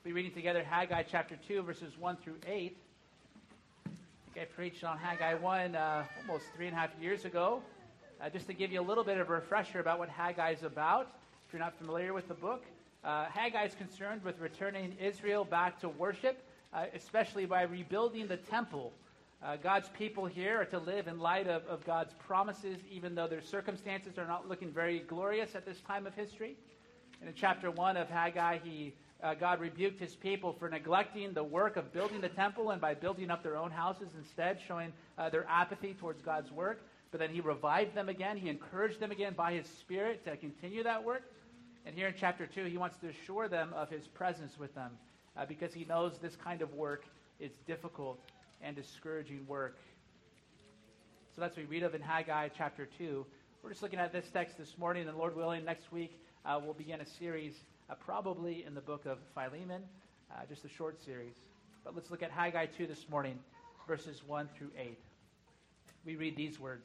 We'll be reading together Haggai chapter 2, verses 1 through 8. I think I preached on Haggai 1 almost 3.5 years ago. Just to give you a little bit of a refresher about what Haggai is about, if you're not familiar with the book. Haggai is concerned with returning Israel back to worship, especially by rebuilding the temple. God's people here are to live in light of God's promises, even though their circumstances are not looking very glorious at this time of history. And in chapter 1 of Haggai, God rebuked his people for neglecting the work of building the temple and by building up their own houses instead, showing their apathy towards God's work. But then he revived them again. He encouraged them again by his Spirit to continue that work. And here in chapter 2, he wants to assure them of his presence with them because he knows this kind of work is difficult and discouraging work. So that's what we read of in Haggai chapter 2. We're just looking at this text this morning, and Lord willing, next week we'll begin a series probably in the book of Philemon, just a short series. But let's look at Haggai 2 this morning, verses 1 through 8. We read these words.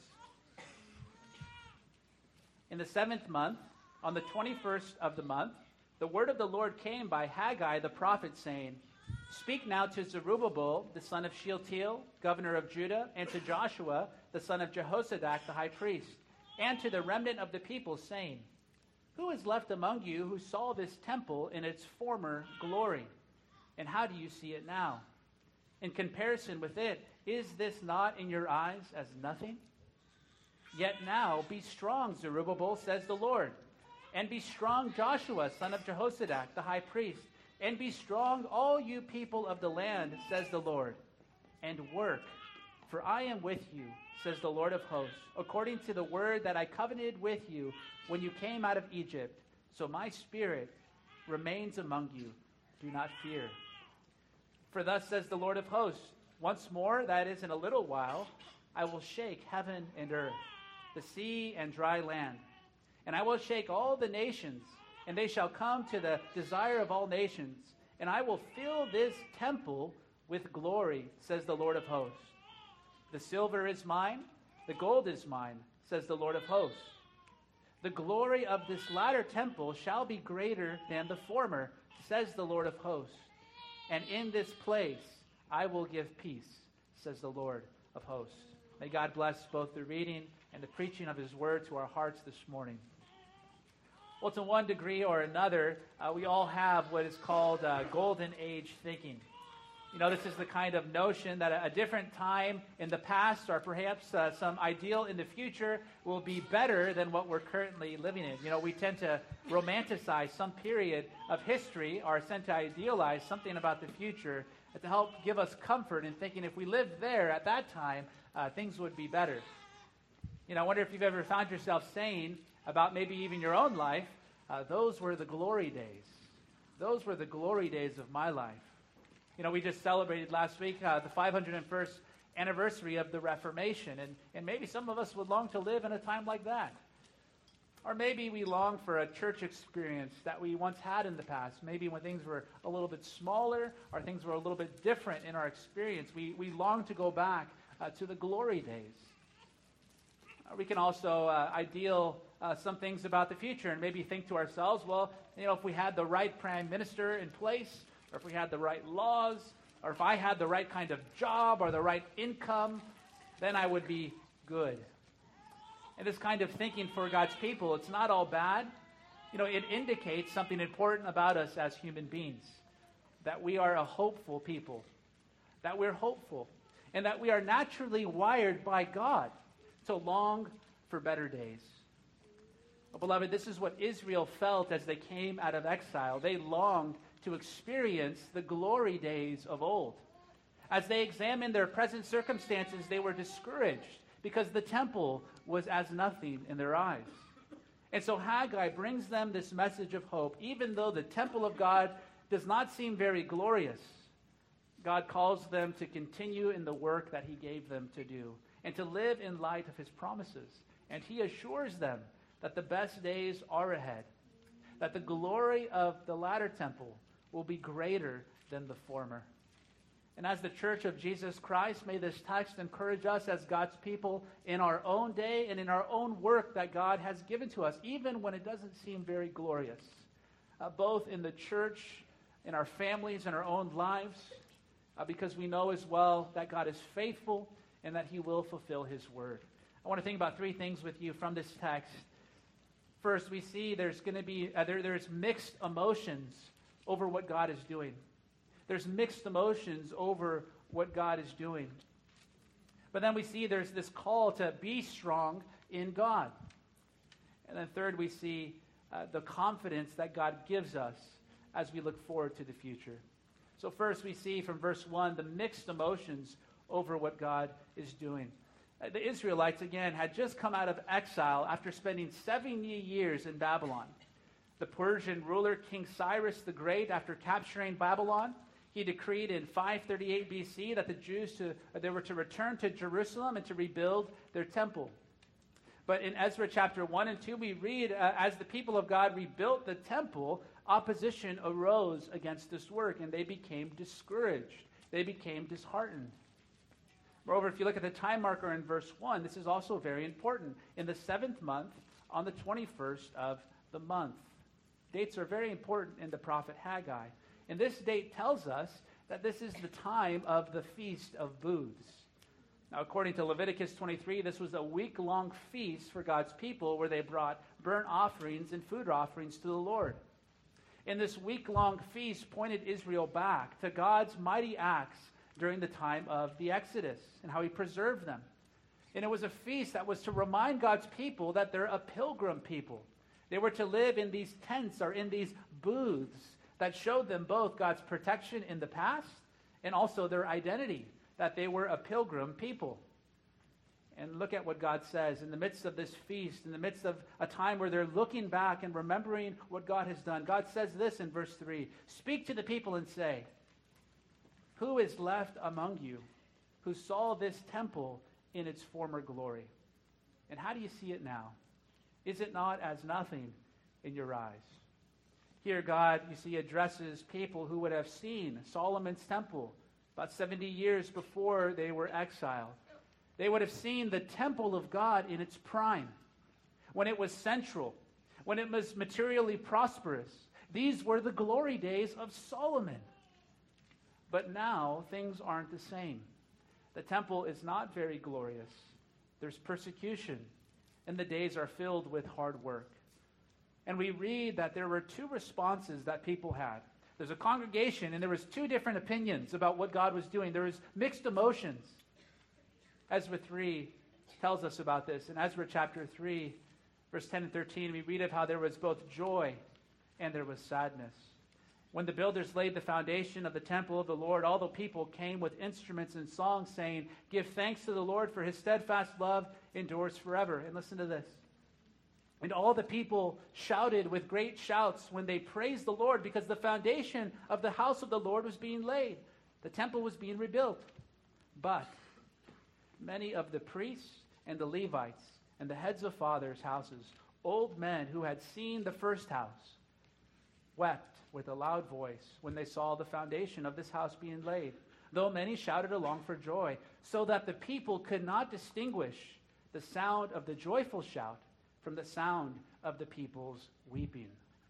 In the 7th month, on the 21st of the month, the word of the Lord came by Haggai the prophet, saying, Speak now to Zerubbabel, the son of Shealtiel, governor of Judah, and to Joshua, the son of Jehozadak, the high priest, and to the remnant of the people, saying, Who is left among you who saw this temple in its former glory? And how do you see it now? In comparison with it, is this not in your eyes as nothing? Yet now be strong, Zerubbabel, says the Lord, and be strong, Joshua, son of Jehozadak, the high priest, and be strong, all you people of the land, says the Lord, and work, for I am with you, says the Lord of hosts, according to the word that I covenanted with you when you came out of Egypt. So my Spirit remains among you. Do not fear. For thus says the Lord of hosts, once more, that is in a little while, I will shake heaven and earth, the sea and dry land. And I will shake all the nations, and they shall come to the desire of all nations. And I will fill this temple with glory, says the Lord of hosts. The silver is mine, the gold is mine, says the Lord of hosts. The glory of this latter temple shall be greater than the former, says the Lord of hosts. And in this place I will give peace, says the Lord of hosts. May God bless both the reading and the preaching of his word to our hearts this morning. Well, to one degree or another, we all have what is called golden age thinking. You know, this is the kind of notion that a different time in the past or perhaps some ideal in the future will be better than what we're currently living in. You know, we tend to romanticize some period of history or tend to idealize something about the future to help give us comfort in thinking if we lived there at that time, things would be better. You know, I wonder if you've ever found yourself saying about maybe even your own life, those were the glory days. Those were the glory days of my life. You know, we just celebrated last week the 501st anniversary of the Reformation, and maybe some of us would long to live in a time like that. Or maybe we long for a church experience that we once had in the past, maybe when things were a little bit smaller or things were a little bit different in our experience. We long to go back to the glory days. We can also ideal some things about the future and maybe think to ourselves, well, you know, if we had the right prime minister in place, or if we had the right laws, or if I had the right kind of job or the right income, then I would be good. And this kind of thinking for God's people, it's not all bad. You know, it indicates something important about us as human beings, that we are a hopeful people, that we're hopeful, and that we are naturally wired by God to long for better days. Well, beloved, this is what Israel felt as they came out of exile. They longed to experience the glory days of old. As they examined their present circumstances, they were discouraged because the temple was as nothing in their eyes. And so Haggai brings them this message of hope. Even though the temple of God does not seem very glorious, God calls them to continue in the work that he gave them to do and to live in light of his promises. And he assures them that the best days are ahead, that the glory of the latter temple will be greater than the former. And as the Church of Jesus Christ, may this text encourage us as God's people in our own day and in our own work that God has given to us, even when it doesn't seem very glorious, both in the church in our families and our own lives, because we know as well that God is faithful and that he will fulfill his word. I want to think about three things with you from this text. First, we see there's going to be there's mixed emotions over what God is doing. There's mixed emotions over what God is doing. But then we see there's this call to be strong in God. And then third, we see the confidence that God gives us as we look forward to the future. So first, we see from verse 1 the mixed emotions over what God is doing. The Israelites, again, had just come out of exile after spending 70 years in Babylon. The Persian ruler, King Cyrus the Great, after capturing Babylon, he decreed in 538 BC that the Jews they were to return to Jerusalem and to rebuild their temple. But in Ezra chapter 1 and 2, we read, as the people of God rebuilt the temple, opposition arose against this work, and they became discouraged. They became disheartened. Moreover, if you look at the time marker in verse 1, this is also very important. In the 7th month, on the 21st of the month. Dates are very important in the prophet Haggai. And this date tells us that this is the time of the Feast of Booths. Now, according to Leviticus 23, this was a week-long feast for God's people where they brought burnt offerings and food offerings to the Lord. And this week-long feast pointed Israel back to God's mighty acts during the time of the Exodus and how he preserved them. And it was a feast that was to remind God's people that they're a pilgrim people. They were to live in these tents or in these booths that showed them both God's protection in the past and also their identity, that they were a pilgrim people. And look at what God says in the midst of this feast, in the midst of a time where they're looking back and remembering what God has done. God says this in verse 3, "Speak to the people and say, who is left among you who saw this temple in its former glory? And how do you see it now? Is it not as nothing in your eyes?" Here God, you see, addresses people who would have seen Solomon's temple about 70 years before they were exiled. They would have seen the temple of God in its prime, when it was central, when it was materially prosperous. These were the glory days of Solomon. But now things aren't the same. The temple is not very glorious. There's persecution, and the days are filled with hard work. And we read that there were two responses that people had. There's a congregation, and there was two different opinions about what God was doing. There was mixed emotions. Ezra 3 tells us about this. In Ezra chapter 3, verse 10 and 13, we read of how there was both joy and there was sadness. When the builders laid the foundation of the temple of the Lord, all the people came with instruments and songs saying, "Give thanks to the Lord, for his steadfast love endures forever." And listen to this. "And all the people shouted with great shouts when they praised the Lord, because the foundation of the house of the Lord was being laid. The temple was being rebuilt. But many of the priests and the Levites and the heads of fathers' houses, old men who had seen the first house, wept with a loud voice when they saw the foundation of this house being laid, though many shouted along for joy, so that the people could not distinguish the sound of the joyful shout from the sound of the people's weeping."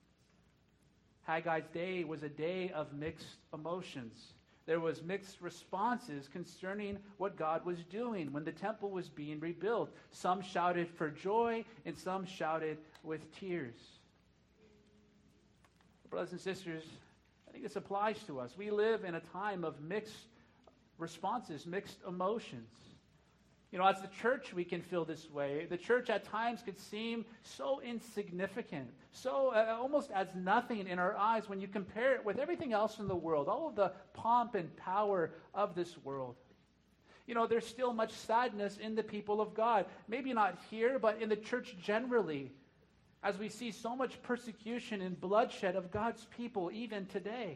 Haggai's day was a day of mixed emotions. There was mixed responses concerning what God was doing when the temple was being rebuilt. Some shouted for joy, and some shouted with tears. Brothers and sisters, I think this applies to us. We live in a time of mixed responses, mixed emotions. You know, as the church, we can feel this way. The church at times could seem so insignificant, so almost as nothing in our eyes when you compare it with everything else in the world, all of the pomp and power of this world. You know, there's still much sadness in the people of God. Maybe not here, but in the church generally, as we see so much persecution and bloodshed of God's people even today.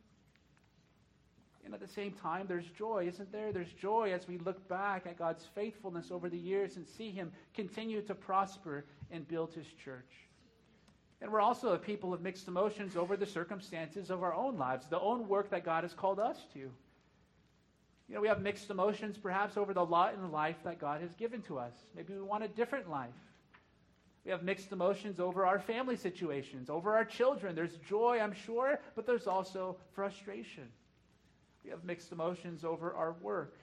And at the same time, there's joy, isn't there? There's joy as we look back at God's faithfulness over the years and see him continue to prosper and build his church. And we're also a people of mixed emotions over the circumstances of our own lives, the own work that God has called us to. You know, we have mixed emotions perhaps over the lot in life that God has given to us. Maybe we want a different life. We have mixed emotions over our family situations, over our children. There's joy, I'm sure, but there's also frustration. We have mixed emotions over our work.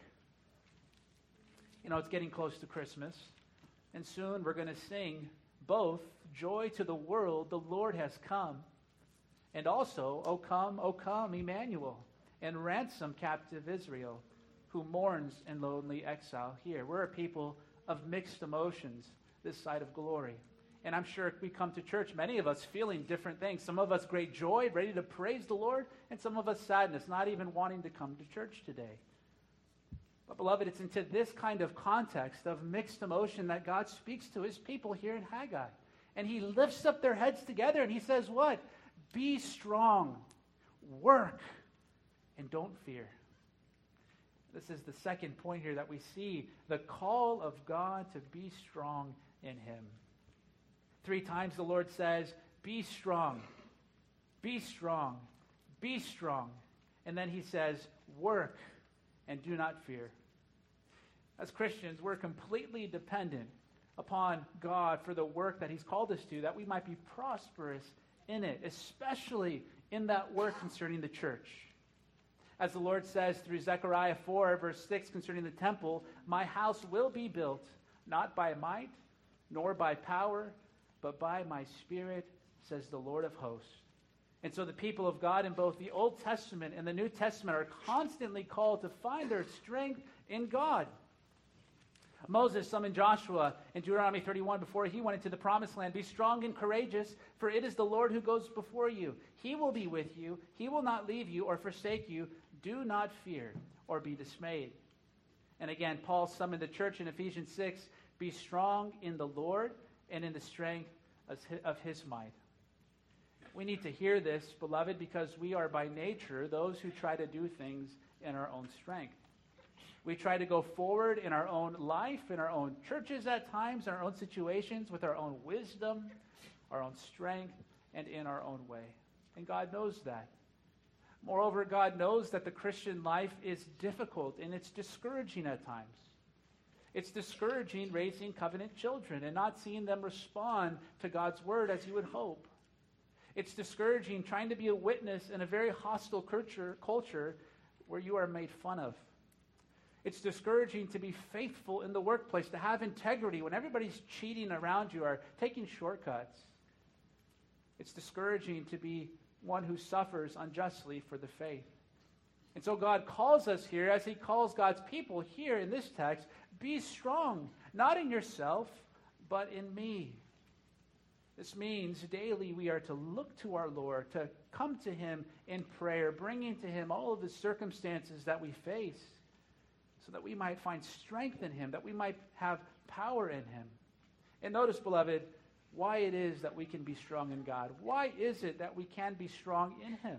You know, it's getting close to Christmas, and soon we're going to sing both Joy to the World, the Lord has come, and also, O come, Emmanuel, and ransom captive Israel, who mourns in lonely exile here. We're a people of mixed emotions this side of glory. And I'm sure we come to church, many of us feeling different things. Some of us great joy, ready to praise the Lord, and some of us sadness, not even wanting to come to church today. But beloved, it's into this kind of context of mixed emotion that God speaks to his people here in Haggai. And he lifts up their heads together and he says what? Be strong, work, and don't fear. This is the second point here that we see, the call of God to be strong in him. 3 times the Lord says, be strong, be strong, be strong. And then he says, work and do not fear. As Christians, we're completely dependent upon God for the work that he's called us to, that we might be prosperous in it, especially in that work concerning the church. As the Lord says through Zechariah 4, verse 6, concerning the temple, my house will be built, not by might, nor by power, but by my Spirit, says the Lord of hosts. And so the people of God in both the Old Testament and the New Testament are constantly called to find their strength in God. Moses summoned Joshua in Deuteronomy 31 before he went into the promised land. Be strong and courageous, for it is the Lord who goes before you. He will be with you. He will not leave you or forsake you. Do not fear or be dismayed. And again, Paul summoned the church in Ephesians 6. Be strong in the Lord and in the strength of his might. We need to hear this, beloved, because we are by nature those who try to do things in our own strength. We try to go forward in our own life, in our own churches at times, in our own situations, with our own wisdom, our own strength, and in our own way. And God knows that. Moreover, God knows that the Christian life is difficult and it's discouraging at times. It's discouraging raising covenant children and not seeing them respond to God's word as you would hope. It's discouraging trying to be a witness in a very hostile culture where you are made fun of. It's discouraging to be faithful in the workplace, to have integrity when everybody's cheating around you or taking shortcuts. It's discouraging to be one who suffers unjustly for the faith. And so God calls us here, as he calls God's people here in this text, be strong, not in yourself, but in me. This means daily we are to look to our Lord, to come to him in prayer, bringing to him all of the circumstances that we face, so that we might find strength in him, that we might have power in him. And notice, beloved, why it is that we can be strong in God. Why is it that we can be strong in him?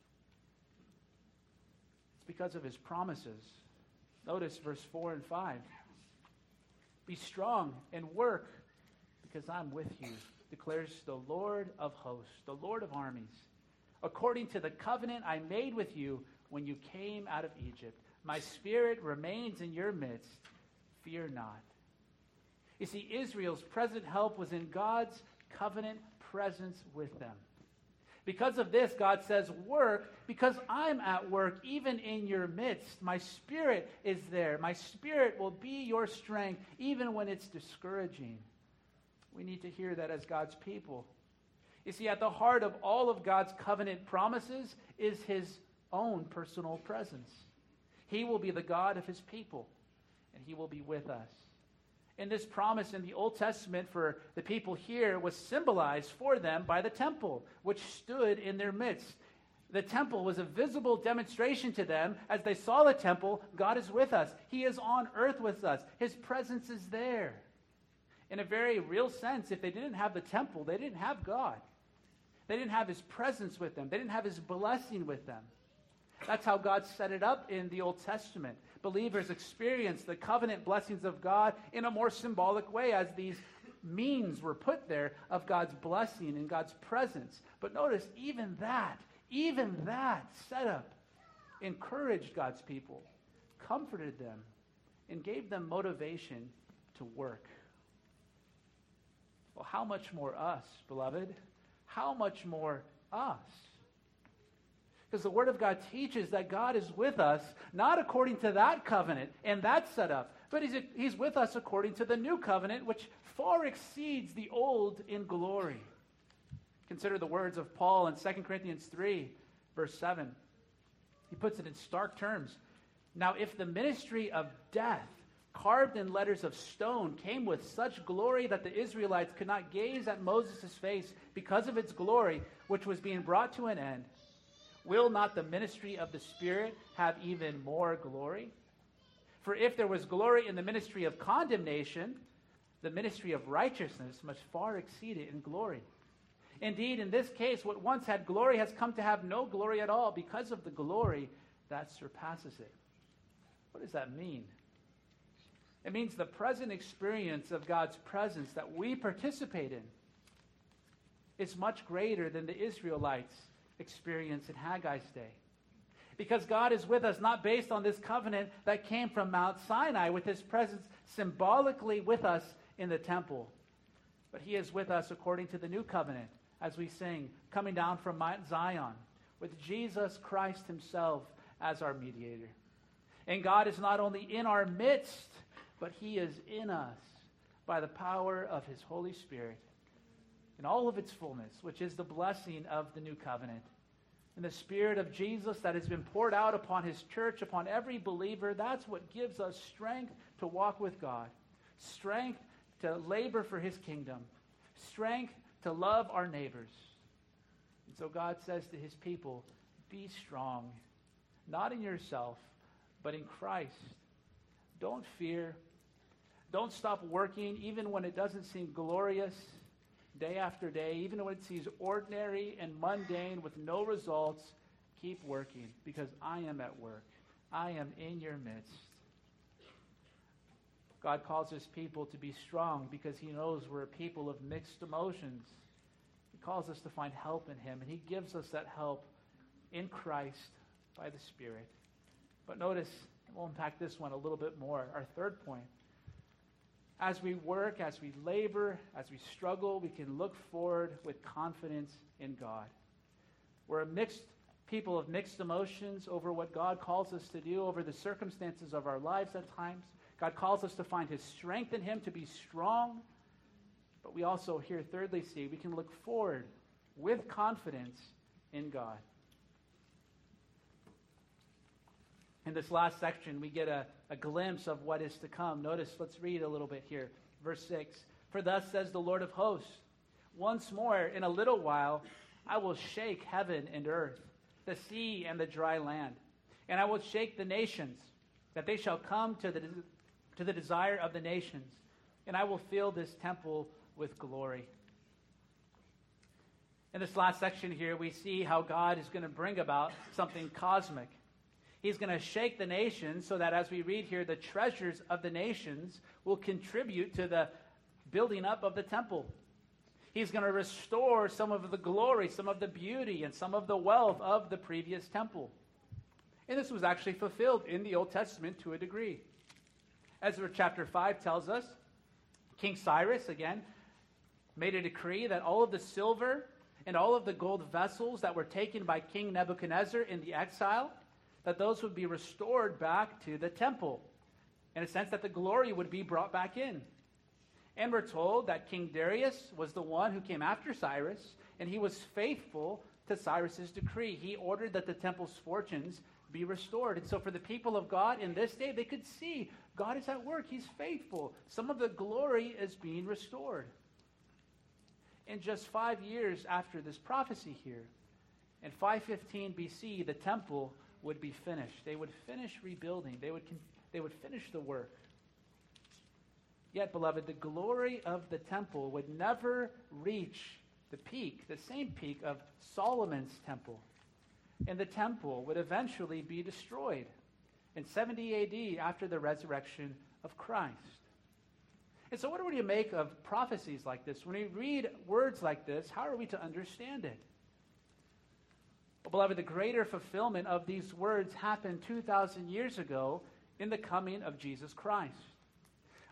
It's because of his promises. Notice verse 4 and 5. Be strong and work, because I'm with you, declares the Lord of hosts, the Lord of armies, according to the covenant I made with you when you came out of Egypt. My Spirit remains in your midst. Fear not. You see, Israel's present help was in God's covenant presence with them. Because of this, God says, work, because I'm at work even in your midst. My Spirit is there. My Spirit will be your strength even when it's discouraging. We need to hear that as God's people. You see, at the heart of all of God's covenant promises is his own personal presence. He will be the God of his people, and he will be with us. And this promise in the Old Testament for the people here was symbolized for them by the temple, which stood in their midst. The temple was a visible demonstration to them. As they saw the temple, God is with us. He is on earth with us. His presence is there. In a very real sense, if they didn't have the temple, they didn't have God. They didn't have his presence with them. They didn't have his blessing with them. That's how God set it up in the Old Testament. Believers experience the covenant blessings of God in a more symbolic way as these means were put there of God's blessing and God's presence. But notice, even that setup encouraged God's people, comforted them, and gave them motivation to work. Well, how much more us, beloved? How much more us? Because the Word of God teaches that God is with us, not according to that covenant and that setup, but he's with us according to the new covenant, which far exceeds the old in glory. Consider the words of Paul in 2 Corinthians 3, verse 7. He puts it in stark terms. Now, if the ministry of death, carved in letters of stone, came with such glory that the Israelites could not gaze at Moses' face because of its glory, which was being brought to an end, will not the ministry of the Spirit have even more glory? For if there was glory in the ministry of condemnation, the ministry of righteousness must far exceed it in glory. Indeed, in this case, what once had glory has come to have no glory at all because of the glory that surpasses it. What does that mean? It means the present experience of God's presence that we participate in is much greater than the Israelites' experience in Haggai's day. Because God is with us not based on this covenant that came from Mount Sinai with his presence symbolically with us in the temple, but he is with us according to the new covenant, as we sing, coming down from Mount Zion, with Jesus Christ himself as our mediator. And God is not only in our midst, but he is in us by the power of his Holy Spirit in all of its fullness, which is the blessing of the new covenant. And the Spirit of Jesus that has been poured out upon his church, upon every believer, that's what gives us strength to walk with God, strength to labor for his kingdom, strength to love our neighbors. And so God says to his people, be strong, not in yourself, but in Christ. Don't fear. Don't stop working, even when it doesn't seem glorious, day after day, even when it seems ordinary and mundane with no results. Keep working, because I am at work. I am in your midst. God calls his people to be strong because he knows we're a people of mixed emotions. He calls us to find help in him, and he gives us that help in Christ by the Spirit. But notice, we'll unpack this one a little bit more. Our third point. As we work, as we labor, as we struggle, we can look forward with confidence in God. We're a mixed people of mixed emotions over what God calls us to do, over the circumstances of our lives at times. God calls us to find his strength in him, to be strong. But we also here, thirdly, see we can look forward with confidence in God. In this last section, we get a glimpse of what is to come. Notice, let's read a little bit here. Verse 6, for thus says the Lord of hosts, once more in a little while I will shake heaven and earth, the sea and the dry land. And I will shake the nations, that they shall come to the desire of the nations. And I will fill this temple with glory. In this last section here, we see how God is going to bring about something cosmic. He's going to shake the nations so that, as we read here, the treasures of the nations will contribute to the building up of the temple. He's going to restore some of the glory, some of the beauty, and some of the wealth of the previous temple. And this was actually fulfilled in the Old Testament to a degree. Ezra chapter 5 tells us, King Cyrus, again, made a decree that all of the silver and all of the gold vessels that were taken by King Nebuchadnezzar in the exile, that those would be restored back to the temple, in a sense that the glory would be brought back in. And we're told that King Darius was the one who came after Cyrus, and he was faithful to Cyrus's decree. He ordered that the temple's fortunes be restored. And so for the people of God in this day, they could see God is at work. He's faithful. Some of the glory is being restored. In just 5 years after this prophecy here, in 515 BC, the temple would be finished. They would finish rebuilding. They would finish the work. Yet, beloved, the glory of the temple would never reach the peak, the same peak of Solomon's temple. And the temple would eventually be destroyed in 70 AD after the resurrection of Christ. And so what do we make of prophecies like this? When we read words like this, how are we to understand it? Well, beloved, the greater fulfillment of these words happened 2,000 years ago in the coming of Jesus Christ.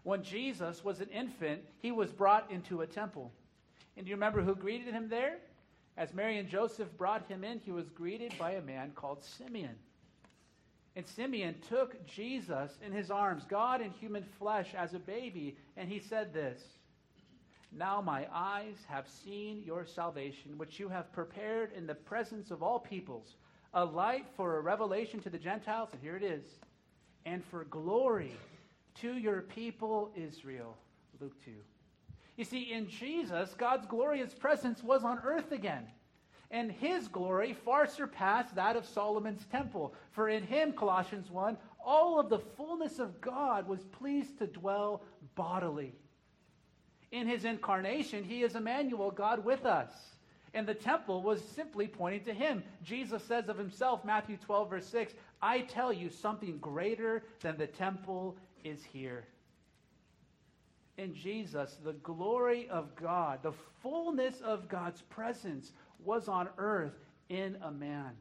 When Jesus was an infant, he was brought into a temple. And do you remember who greeted him there? As Mary and Joseph brought him in, he was greeted by a man called Simeon. And Simeon took Jesus in his arms, God in human flesh, as a baby, and he said this, "Now my eyes have seen your salvation, which you have prepared in the presence of all peoples, a light for a revelation to the Gentiles," and here it is, "and for glory to your people Israel." Luke 2. You see, in Jesus, God's glorious presence was on earth again. And his glory far surpassed that of Solomon's temple. For in him, Colossians 1, all of the fullness of God was pleased to dwell bodily. In his incarnation, he is Emmanuel, God with us. And the temple was simply pointing to him. Jesus says of himself, Matthew 12, verse 6, "I tell you, something greater than the temple is here." In Jesus, the glory of God, the fullness of God's presence was on earth in a man.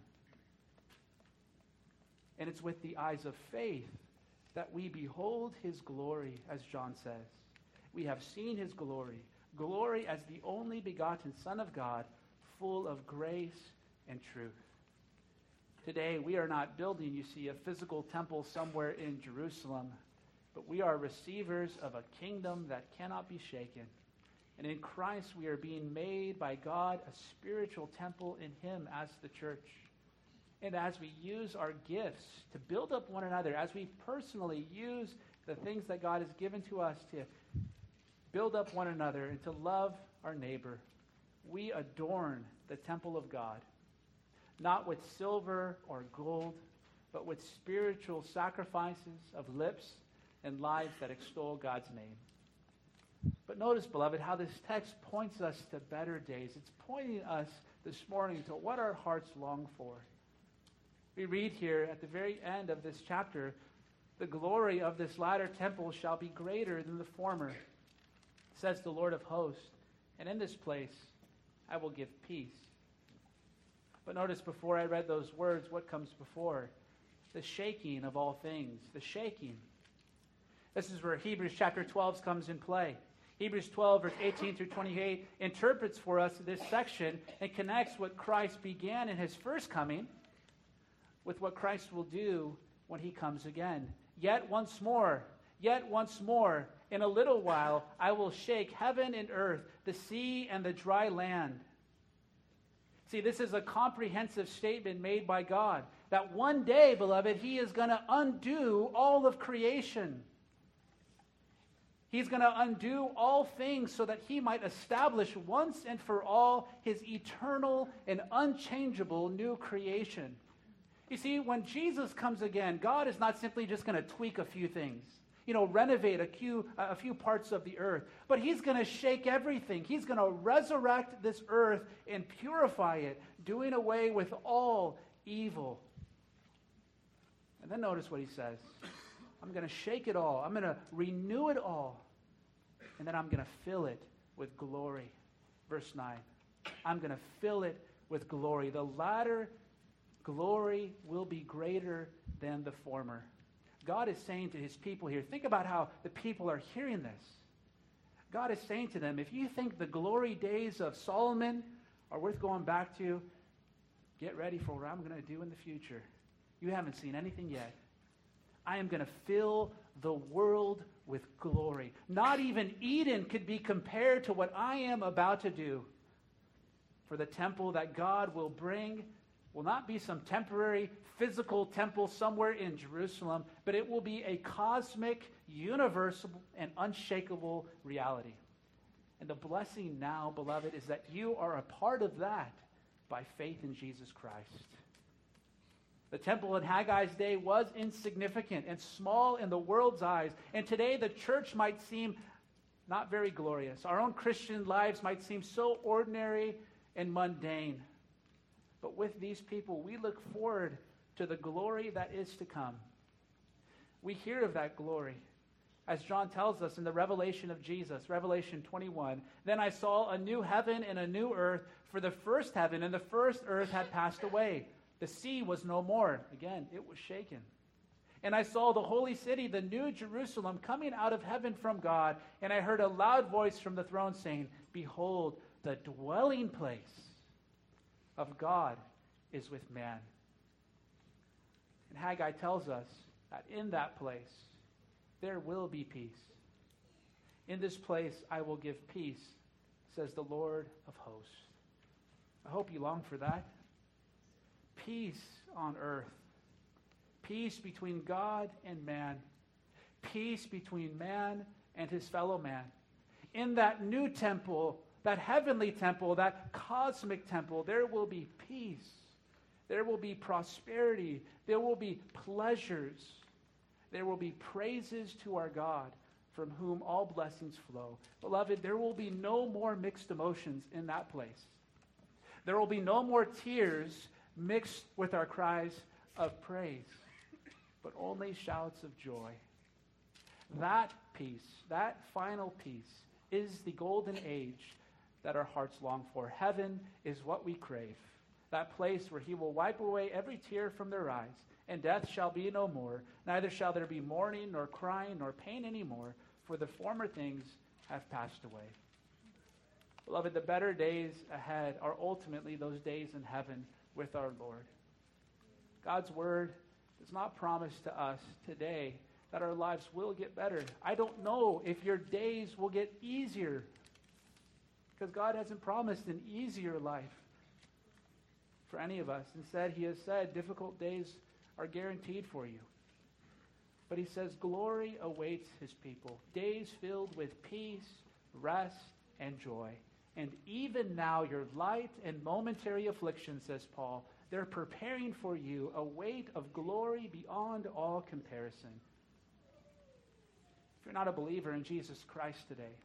And it's with the eyes of faith that we behold his glory, as John says. We have seen his glory, glory as the only begotten Son of God, full of grace and truth. Today, we are not building, you see, a physical temple somewhere in Jerusalem, but we are receivers of a kingdom that cannot be shaken. And in Christ, we are being made by God a spiritual temple in him as the church. And as we use our gifts to build up one another, as we personally use the things that God has given to us to build up one another and to love our neighbor, we adorn the temple of God, not with silver or gold, but with spiritual sacrifices of lips and lives that extol God's name. But notice, beloved, how this text points us to better days. It's pointing us this morning to what our hearts long for. We read here at the very end of this chapter, "The glory of this latter temple shall be greater than the former, says the Lord of hosts, and in this place I will give peace." But notice before I read those words, what comes before? The shaking of all things. The shaking. This is where Hebrews chapter 12 comes in play. Hebrews 12, verse 18 through 28, interprets for us this section and connects what Christ began in his first coming with what Christ will do when he comes again. Yet once more, in a little while, I will shake heaven and earth, the sea and the dry land. See, this is a comprehensive statement made by God, that one day, beloved, he is going to undo all of creation. He's going to undo all things so that he might establish once and for all his eternal and unchangeable new creation. You see, when Jesus comes again, God is not simply just going to tweak a few things, renovate a few parts of the earth, but he's going to shake everything. He's going to resurrect this earth and purify it, doing away with all evil. And then notice what he says. I'm going to shake it all. I'm going to renew it all. And then I'm going to fill it with glory. Verse 9. I'm going to fill it with glory. The latter glory will be greater than the former. God is saying to his people here, think about how the people are hearing this. God is saying to them, if you think the glory days of Solomon are worth going back to, get ready for what I'm going to do in the future. You haven't seen anything yet. I am going to fill the world with glory. Not even Eden could be compared to what I am about to do. For the temple that God will bring will not be some temporary physical temple somewhere in Jerusalem, but it will be a cosmic, universal, and unshakable reality. And the blessing now, beloved, is that you are a part of that by faith in Jesus Christ. The temple in Haggai's day was insignificant and small in the world's eyes. And today the church might seem not very glorious. Our own Christian lives might seem so ordinary and mundane. But with these people, we look forward to the glory that is to come. We hear of that glory. As John tells us in the revelation of Jesus, Revelation 21, "Then I saw a new heaven and a new earth, for the first heaven and the first earth had passed away. The sea was no more." Again, it was shaken. And I saw the holy city, the new Jerusalem, coming out of heaven from God. And I heard a loud voice from the throne saying, Behold, the dwelling place of God is with man. And Haggai tells us that in that place, there will be peace. In this place, I will give peace, says the Lord of hosts. I hope you long for that. Peace on earth. Peace between God and man. Peace between man and his fellow man. In that new temple, that heavenly temple, that cosmic temple, there will be peace. There will be prosperity. There will be pleasures. There will be praises to our God, from whom all blessings flow. Beloved, there will be no more mixed emotions in that place. There will be no more tears mixed with our cries of praise, but only shouts of joy. That peace, that final peace, is the golden age that our hearts long for. Heaven is what we crave, that place where he will wipe away every tear from their eyes, and death shall be no more. Neither shall there be mourning, nor crying, nor pain anymore, for the former things have passed away. Beloved, the better days ahead are ultimately those days in heaven with our Lord. God's word does not promise to us today that our lives will get better. I don't know if your days will get easier, because God hasn't promised an easier life for any of us. Instead, he has said difficult days are guaranteed for you. But he says glory awaits his people, days filled with peace, rest, and joy. And even now your light and momentary affliction, says Paul, they're preparing for you a weight of glory beyond all comparison. If you're not a believer in Jesus Christ today,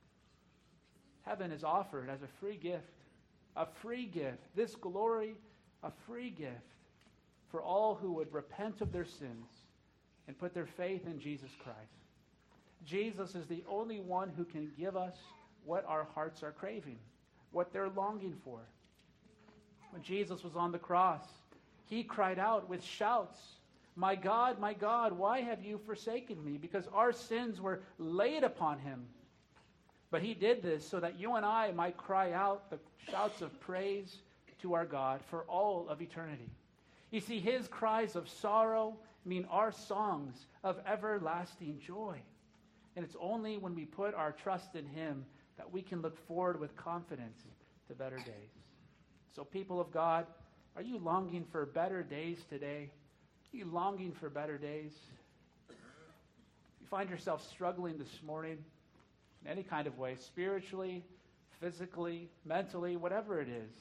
heaven is offered as a free gift. A free gift. This glory, a free gift for all who would repent of their sins and put their faith in Jesus Christ. Jesus is the only one who can give us what our hearts are craving, what they're longing for. When Jesus was on the cross, he cried out with shouts, my God, why have you forsaken me?" Because our sins were laid upon him. But he did this so that you and I might cry out the shouts of praise to our God for all of eternity. You see, his cries of sorrow mean our songs of everlasting joy. And it's only when we put our trust in him that we can look forward with confidence to better days. So, people of God, are you longing for better days today? Are you longing for better days? If you find yourself struggling this morning in any kind of way, spiritually, physically, mentally, whatever it is,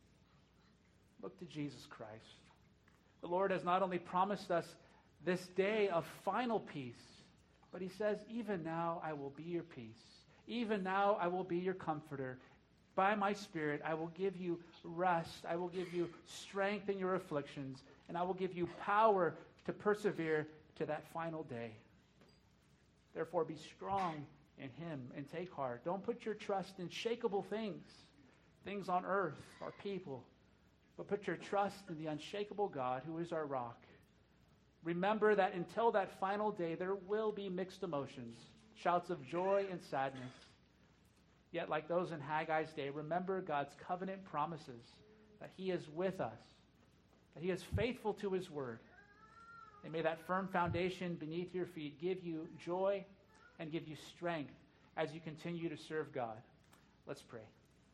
look to Jesus Christ. The Lord has not only promised us this day of final peace, but he says, even now I will be your peace. Even now I will be your comforter. By my Spirit, I will give you rest. I will give you strength in your afflictions, and I will give you power to persevere to that final day. Therefore, be strong in him and take heart. Don't put your trust in shakeable things on earth or people, but put your trust in the unshakable God who is our rock. Remember that until that final day, there will be mixed emotions, shouts of joy and sadness. Yet, like those in Haggai's day, remember God's covenant promises that he is with us, that he is faithful to his word. And may that firm foundation beneath your feet give you joy and give you strength as you continue to serve God. Let's pray.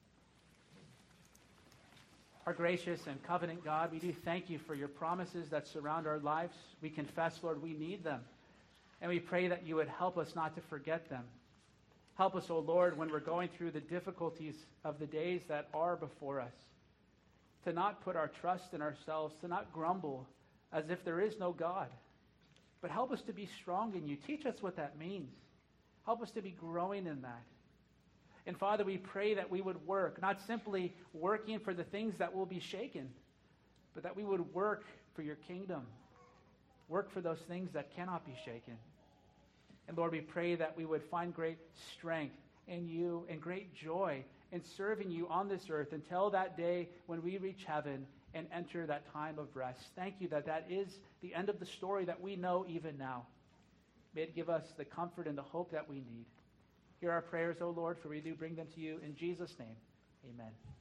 Our gracious and covenant God, we do thank you for your promises that surround our lives. We confess, Lord, we need them. And we pray that you would help us not to forget them. Help us, O Lord, when we're going through the difficulties of the days that are before us, to not put our trust in ourselves, to not grumble as if there is no God. But help us to be strong in you. Teach us what that means. Help us to be growing in that. And Father, we pray that we would work, not simply working for the things that will be shaken, but that we would work for your kingdom. Work for those things that cannot be shaken. And Lord, we pray that we would find great strength in you and great joy and serving you on this earth until that day when we reach heaven and enter that time of rest. Thank you that that is the end of the story that we know even now. May it give us the comfort and the hope that we need. Hear our prayers, O Lord, for we do bring them to you. In Jesus' name, amen.